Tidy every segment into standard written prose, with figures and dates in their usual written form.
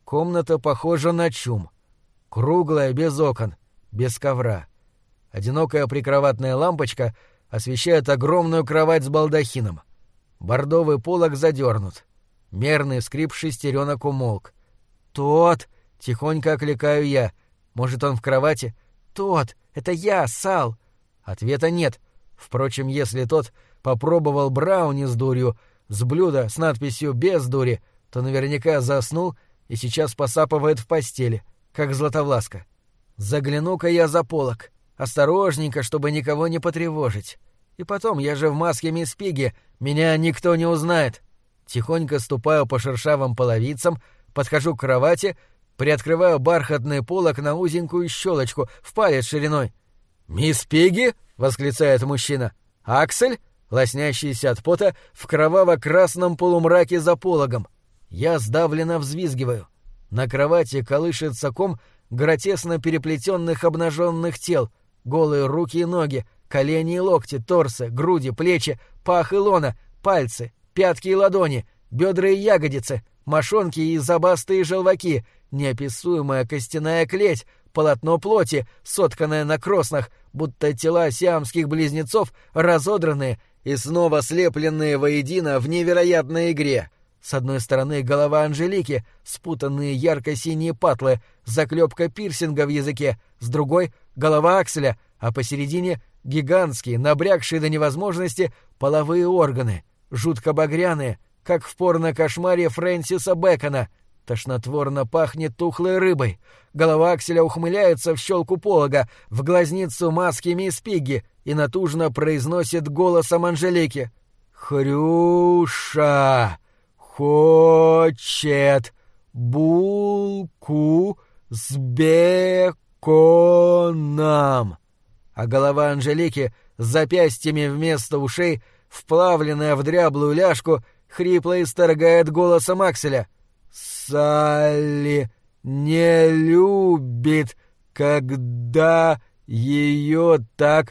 Комната похожа на чум. Круглая, без окон, без ковра. Одинокая прикроватная лампочка освещает огромную кровать с балдахином. Бордовый полог задернут. Мерный скрип шестеренок умолк. «Тот!» — тихонько окликаю я. «Может, он в кровати?» «Тот! Это я, Сал!» Ответа нет. Впрочем, если тот попробовал брауни с дурью, с блюда с надписью «без дури», то наверняка заснул и сейчас посапывает в постели, как Златовласка. Загляну-ка я за полог. Осторожненько, чтобы никого не потревожить. И потом, я же в маске мисс Пигги, меня никто не узнает. Тихонько ступаю по шершавым половицам, подхожу к кровати, приоткрываю бархатный полог на узенькую щелочку в палец шириной. «Мисс Пигги?» — восклицает мужчина. «Аксель?» — лоснящийся от пота в кроваво-красном полумраке за пологом. Я сдавленно взвизгиваю. На кровати колышется ком гротескно переплетенных обнаженных тел, голые руки и ноги, колени и локти, торсы, груди, плечи, пах и лона, пальцы, пятки и ладони, бедра и ягодицы, мошонки и забастые желваки, неописуемая костяная клеть, полотно плоти, сотканное на кроснах, будто тела сиамских близнецов, разодранные и снова слепленные воедино в невероятной игре. С одной стороны голова Анжелики, спутанные ярко-синие патлы, заклепка пирсинга в языке, с другой — голова Акселя, а посередине — гигантские, набрякшие до невозможности половые органы, жутко багряные, как в порно-кошмаре Фрэнсиса Бэкона. Тошнотворно пахнет тухлой рыбой. Голова Акселя ухмыляется в щелку полога, в глазницу маски мисс Пигги и натужно произносит голосом Анжелики: «Хрюша хочет булку с беконом». А голова Анжелики с запястьями вместо ушей, вплавленная в дряблую ляжку, хрипло исторгает голосом Акселя: «Салли не любит, когда ее так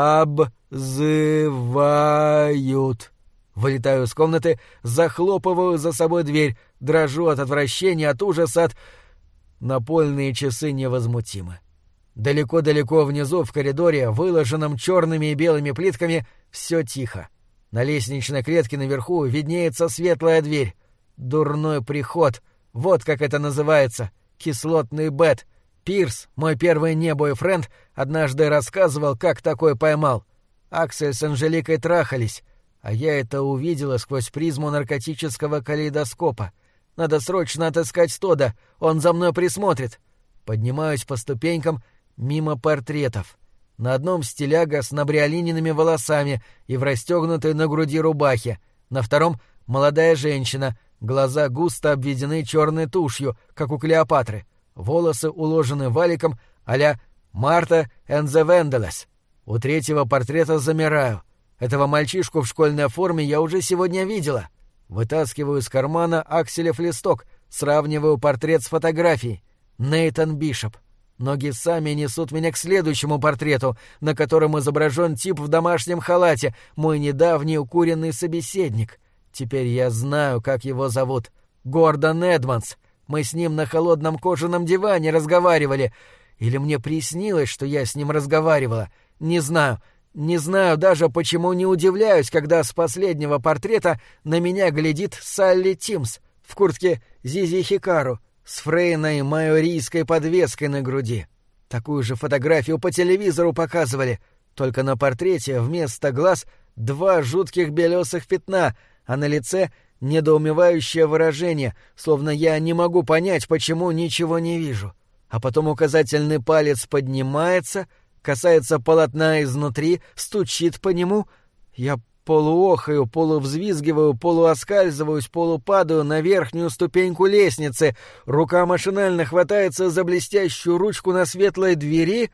обзывают». Вылетаю из комнаты, захлопываю за собой дверь, дрожу от отвращения, от ужаса, от... Напольные часы невозмутимы. Далеко-далеко внизу, в коридоре, выложенном черными и белыми плитками, все тихо. На лестничной клетке наверху виднеется светлая дверь. Дурной приход. Вот как это называется. Кислотный бет. Пирс, мой первый не-бойфренд, однажды рассказывал, как такой поймал. Аксель с Анжеликой трахались, а я это увидела сквозь призму наркотического калейдоскопа. Надо срочно отыскать Тода, он за мной присмотрит. Поднимаюсь по ступенькам мимо портретов. На одном стиляга с набриолиненными волосами и в расстегнутой на груди рубахе. На втором — молодая женщина, глаза густо обведены черной тушью, как у Клеопатры. Волосы уложены валиком а-ля «Марта and the Vandellas». У третьего портрета замираю. Этого мальчишку в школьной форме я уже сегодня видела. Вытаскиваю из кармана Акселев листок, сравниваю портрет с фотографией. Нейтан Бишоп. Ноги сами несут меня к следующему портрету, на котором изображен тип в домашнем халате, мой недавний укуренный собеседник. Теперь я знаю, как его зовут. Гордон Эдмонс. Мы с ним на холодном кожаном диване разговаривали. Или мне приснилось, что я с ним разговаривала. Не знаю. Не знаю даже, почему не удивляюсь, когда с последнего портрета на меня глядит Салли Тимс в куртке Зизи Хикару с фрейной майорийской подвеской на груди. Такую же фотографию по телевизору показывали, только на портрете вместо глаз 2 жутких белесых пятна, а на лице недоумевающее выражение, словно я не могу понять, почему ничего не вижу. А потом указательный палец поднимается, касается полотна изнутри, стучит по нему. Я полуохаю, полувзвизгиваю, полуоскальзываюсь, полупадаю на верхнюю ступеньку лестницы. Рука машинально хватается за блестящую ручку на светлой двери,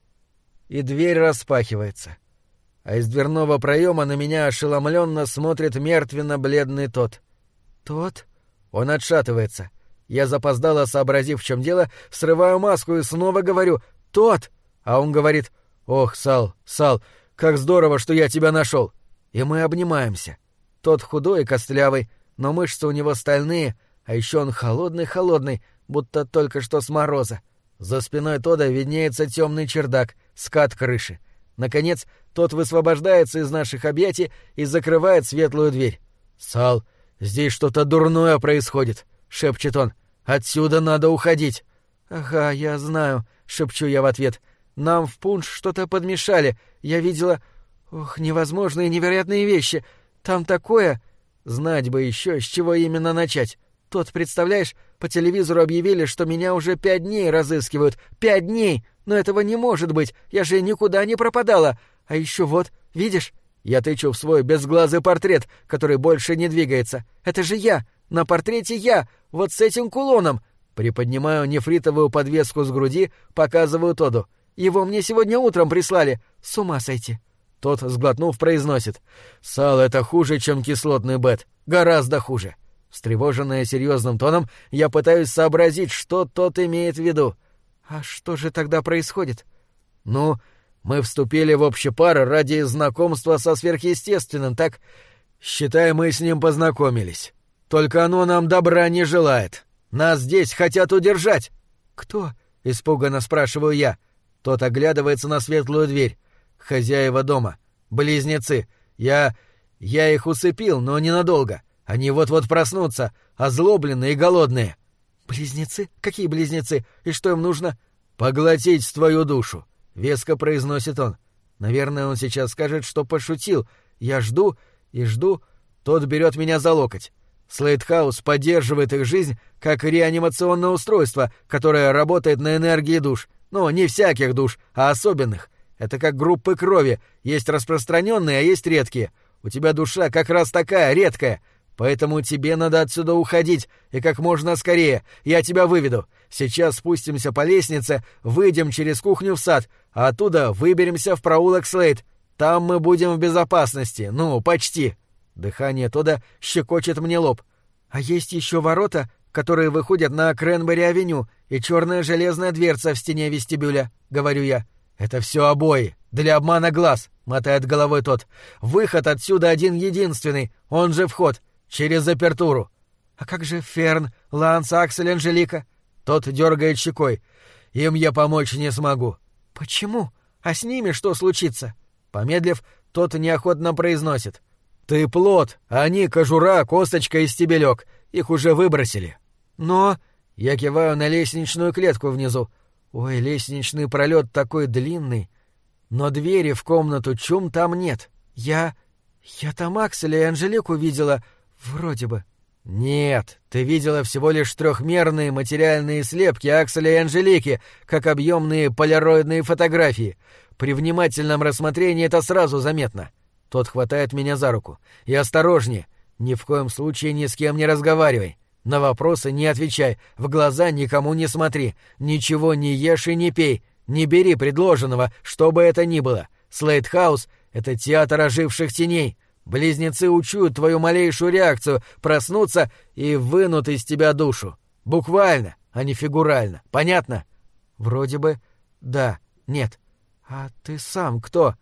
и дверь распахивается. А из дверного проема на меня ошеломленно смотрит мертвенно-бледный тот. «Тот?» Он отшатывается. Я запоздало, сообразив, в чем дело, срываю маску и снова говорю «Тот!» А он говорит: «Ох, Сал, как здорово, что я тебя нашел!» И мы обнимаемся. Тот худой и костлявый, но мышцы у него стальные, А еще он холодный-холодный, будто только что с мороза. За спиной Тодда виднеется темный чердак, скат крыши. Наконец, тот высвобождается из наших объятий и закрывает светлую дверь. «Сал, здесь что-то дурное происходит», — шепчет он. «Отсюда надо уходить». «Ага, я знаю», — шепчу я в ответ. «Нам в пунш что-то подмешали. Я видела... Ох, невозможные невероятные вещи. Там такое...» Знать бы еще, с чего именно начать. Тот, представляешь, по телевизору объявили, что меня уже 5 дней разыскивают. 5 дней! Но этого не может быть, я же никуда не пропадала. А еще вот, видишь? Я тычу в свой безглазый портрет, который больше не двигается. Это же я! На портрете я! Вот с этим кулоном! Приподнимаю нефритовую подвеску с груди, показываю Тодду. Его мне сегодня утром прислали. С ума сойти. Тот, сглотнув, произносит. «Сал, это хуже, чем кислотный бет. Гораздо хуже». Встревоженная серьезным тоном, я пытаюсь сообразить, что тот имеет в виду. «А что же тогда происходит?» «Ну, мы вступили в общий пар ради знакомства со сверхъестественным, так? Считай, мы с ним познакомились. Только оно нам добра не желает. Нас здесь хотят удержать». «Кто?» — испуганно спрашиваю я. Тот оглядывается на светлую дверь. «Хозяева дома. Близнецы. Я их усыпил, но ненадолго. Они вот-вот проснутся, озлобленные и голодные». «Близнецы? Какие близнецы? И что им нужно?» «Поглотить твою душу», — веско произносит он. Наверное, он сейчас скажет, что пошутил. Я жду и жду. Тот берет меня за локоть. Слейтхаус поддерживает их жизнь как реанимационное устройство, которое работает на энергии душ. Но не всяких душ, а особенных. Это как группы крови. Есть распространенные, а есть редкие. У тебя душа как раз такая, редкая. Поэтому тебе надо отсюда уходить, и как можно скорее. Я тебя выведу. Сейчас спустимся по лестнице, выйдем через кухню в сад, а оттуда выберемся в проулок Слейд. Там мы будем в безопасности. Ну, почти». Дыхание Тодда щекочет мне лоб. «А есть еще ворота, которые выходят на Кренбери-авеню, и черная железная дверца в стене вестибюля», — говорю я. «Это все обои. Для обмана глаз», — мотает головой тот. «Выход отсюда один-единственный, он же вход, через апертуру». «А как же Ферн, Ланс, Аксель, Анжелика?» Тот дергает щекой. «Им я помочь не смогу». «Почему? А с ними что случится?» Помедлив, тот неохотно произносит. «Ты плод, а они кожура, косточка и стебелек. Их уже выбросили». «Но...» Я киваю на лестничную клетку внизу. Ой, лестничный пролет такой длинный. Но двери в комнату чум там нет. Я там Акселя и Анжелику видела, вроде бы. Нет, ты видела всего лишь трехмерные материальные слепки Акселя и Анжелики, как объемные полароидные фотографии. При внимательном рассмотрении это сразу заметно. Тот хватает меня за руку. И осторожнее. Ни в коем случае ни с кем не разговаривай. На вопросы не отвечай, в глаза никому не смотри, ничего не ешь и не пей, не бери предложенного, что бы это ни было. Слейтхаус — это театр оживших теней. Близнецы учуют твою малейшую реакцию, проснутся и вынут из тебя душу. Буквально, а не фигурально. Понятно? Вроде бы да, нет. А ты сам кто?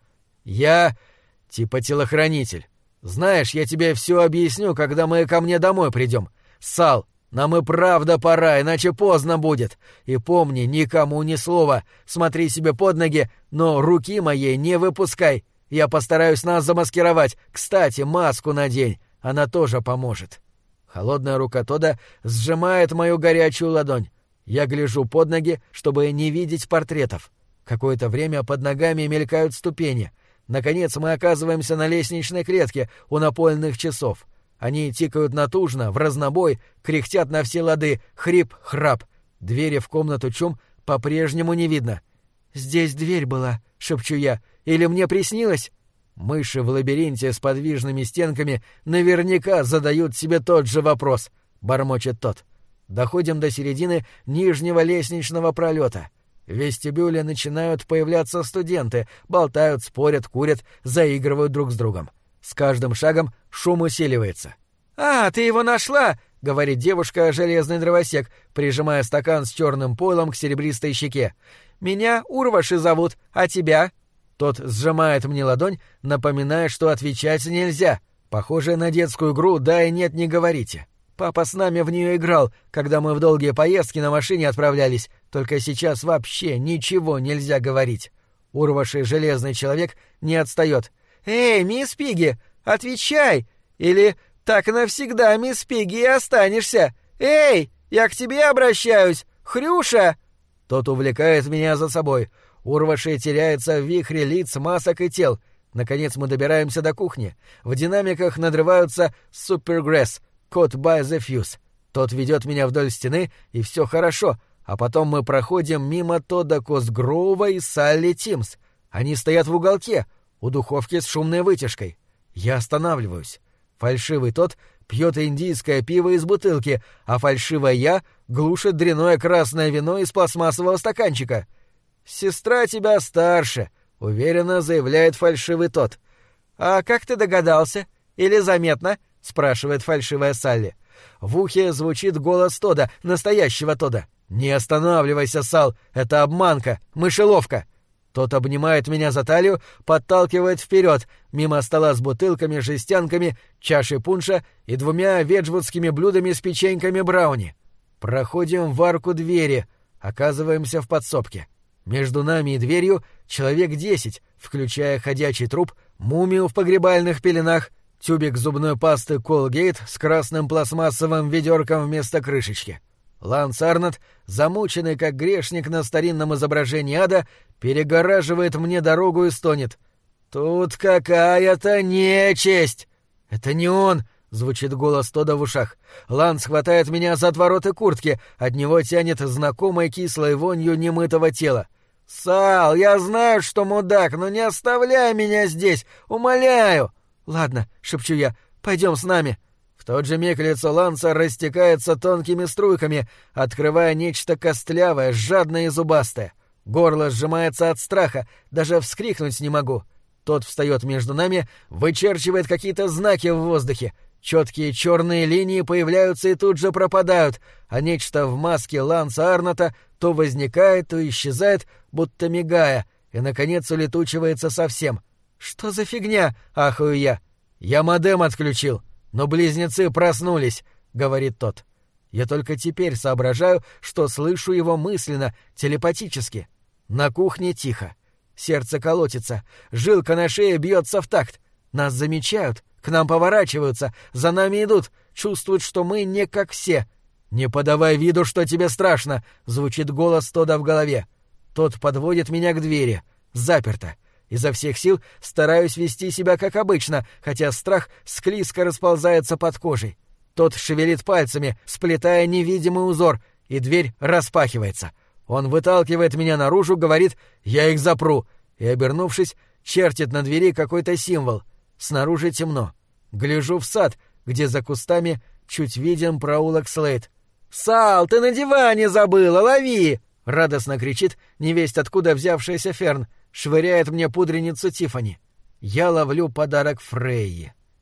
Я типа телохранитель. Знаешь, я тебе все объясню, когда мы ко мне домой придем. Сал, нам и правда пора, иначе поздно будет. И помни, никому ни слова. Смотри себе под ноги, но руки моей не выпускай. Я постараюсь нас замаскировать. Кстати, маску надень, она тоже поможет». Холодная рука Тодда сжимает мою горячую ладонь. Я гляжу под ноги, чтобы не видеть портретов. Какое-то время под ногами мелькают ступени. Наконец мы оказываемся на лестничной клетке у напольных часов. Они тикают натужно, в разнобой, кряхтят на все лады, хрип-храп. Двери в комнату чум по-прежнему не видно. «Здесь дверь была», — шепчу я. «Или мне приснилось?» Мыши в лабиринте с подвижными стенками наверняка задают себе тот же вопрос, — бормочет тот. Доходим до середины нижнего лестничного пролета. В вестибюле начинают появляться студенты, болтают, спорят, курят, заигрывают друг с другом. С каждым шагом шум усиливается. «А, ты его нашла!» — говорит девушка, железный дровосек, прижимая стакан с черным пойлом к серебристой щеке. «Меня Урваши зовут, а тебя?» Тот сжимает мне ладонь, напоминая, что отвечать нельзя. Похоже на детскую игру «да» и «нет, не говорите». Папа с нами в нее играл, когда мы в долгие поездки на машине отправлялись, только сейчас вообще ничего нельзя говорить. Урвавший железный человек не отстает. «Эй, мисс Пигги, отвечай! Или так навсегда, мисс Пигги, и останешься! Эй, я к тебе обращаюсь! Хрюша!» Тот увлекает меня за собой. Урвавший теряется в вихре лиц, масок и тел. Наконец мы добираемся до кухни. В динамиках надрываются «Supergrass», «Caught by the Fuse». Тот ведет меня вдоль стены, и все хорошо, а потом мы проходим мимо Тодда Костгроува и Салли Тимс. Они стоят в уголке, у духовки с шумной вытяжкой. Я останавливаюсь. Фальшивый тот пьет индийское пиво из бутылки, а фальшивая я глушит дрянное красное вино из пластмассового стаканчика. «Сестра тебя старше», — уверенно заявляет фальшивый тот. «А как ты догадался? Или заметно?» — спрашивает фальшивая Салли. В ухе звучит голос Тодда, настоящего Тодда. «Не останавливайся, Сал, это обманка, мышеловка». Тот обнимает меня за талию, подталкивает вперед, мимо стола с бутылками, жестянками, чашей пунша и 2 веджвудскими блюдами с печеньками брауни. Проходим в арку двери, оказываемся в подсобке. Между нами и дверью человек 10, включая ходячий труп, мумию в погребальных пеленах, тюбик зубной пасты Colgate с красным пластмассовым ведерком вместо крышечки. Ланс Арнотт, замученный как грешник на старинном изображении ада, перегораживает мне дорогу и стонет. «Тут какая-то нечисть!» «Это не он!» — звучит голос Тодда в ушах. Ланс хватает меня за отвороты куртки, от него тянет знакомой кислой вонью немытого тела. «Сал, я знаю, что мудак, но не оставляй меня здесь, умоляю!» «Ладно», — шепчу я, — «пойдем с нами». В тот же миг лицо Ланса растекается тонкими струйками, открывая нечто костлявое, жадное и зубастое. Горло сжимается от страха, даже вскрикнуть не могу. Тот встает между нами, вычерчивает какие-то знаки в воздухе. Четкие черные линии появляются и тут же пропадают, а нечто в маске Ланса Арнотта то возникает, то исчезает, будто мигая, и, наконец, улетучивается совсем. «Что за фигня?» — ахаю я. «Я модем отключил, но близнецы проснулись», — говорит тот. Я только теперь соображаю, что слышу его мысленно, телепатически. На кухне тихо. Сердце колотится, жилка на шее бьется в такт. Нас замечают, к нам поворачиваются, за нами идут, чувствуют, что мы не как все. «Не подавай виду, что тебе страшно», — звучит голос Тодда в голове. Тот подводит меня к двери. Заперто. Изо всех сил стараюсь вести себя как обычно, хотя страх склизко расползается под кожей. Тот шевелит пальцами, сплетая невидимый узор, и дверь распахивается. Он выталкивает меня наружу, говорит «я их запру», и, обернувшись, чертит на двери какой-то символ. Снаружи темно. Гляжу в сад, где за кустами чуть виден проулок Слейд. «Сал, ты на диване забыла, лови!» — радостно кричит невесть откуда взявшаяся Ферн, швыряет мне пудреницу Тиффани. Я ловлю подарок Фрейи.